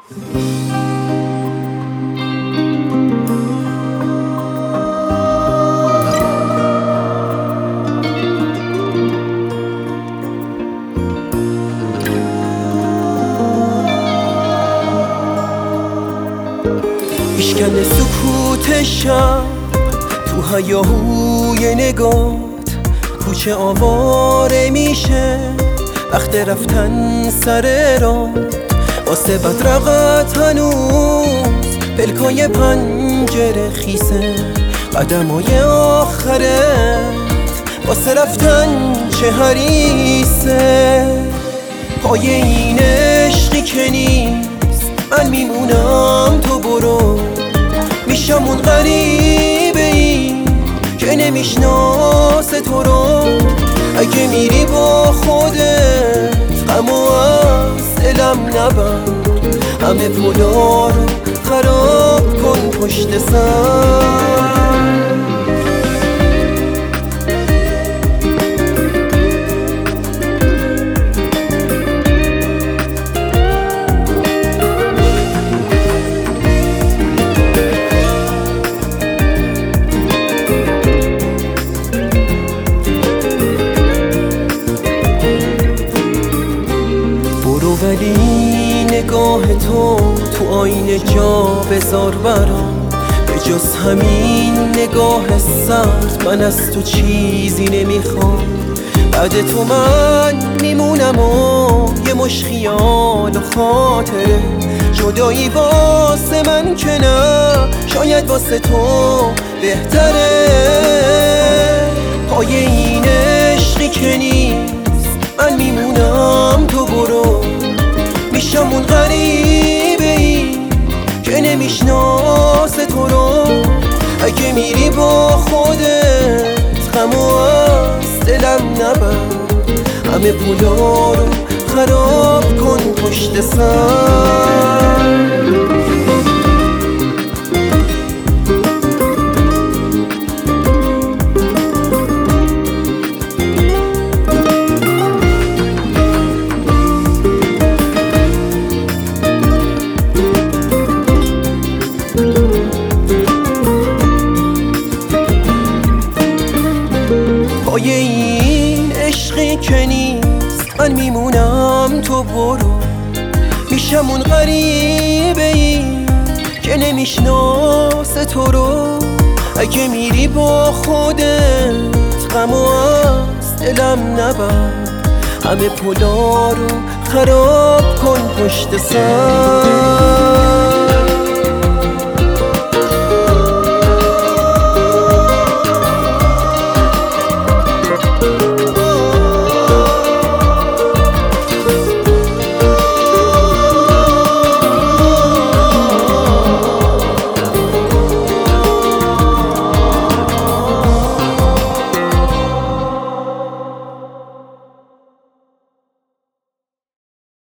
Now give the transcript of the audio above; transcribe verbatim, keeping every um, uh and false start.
میشکنه سکوت شب تو هیاهوی نگات، کوچه آواره میشه وقت رفتن سر راه، واسه بدرقت هنوز پلکای پنجره خیسه، قدمای آخرت واسه رفتن چه حریصه. پای این عشقی که نیست من میمونم تو برو، میشم اون غریبه ای که نمیشناسه تو رو. اگه میری با خودت غمو از دلم نبر، همه پلا رو خراب کن پشت سر. ولی نگاه تو تو آینه جا بذار برام، به جز همین نگاه سرد من از تو چیزی نمیخوام. بعد تو من میمونم و یه مش خیال و خاطره، جدایی واسه من که نه شاید واسه تو بهتره. پای این عشقی که نیست من میمونم تو برو، میشم اون غریبه ای که نمیشناسه تو رو. اگه میری با خودت غمو از دلم نبر، همه پولا رو خراب کن پشت سر. پای این عشقی که نیست من میمونم تو برو، میشم اون غریبه ای که نمیشناسه تو رو. اگه میری با خودت غمو از دلم نبر، همه پلا رو خراب کن پشت سر.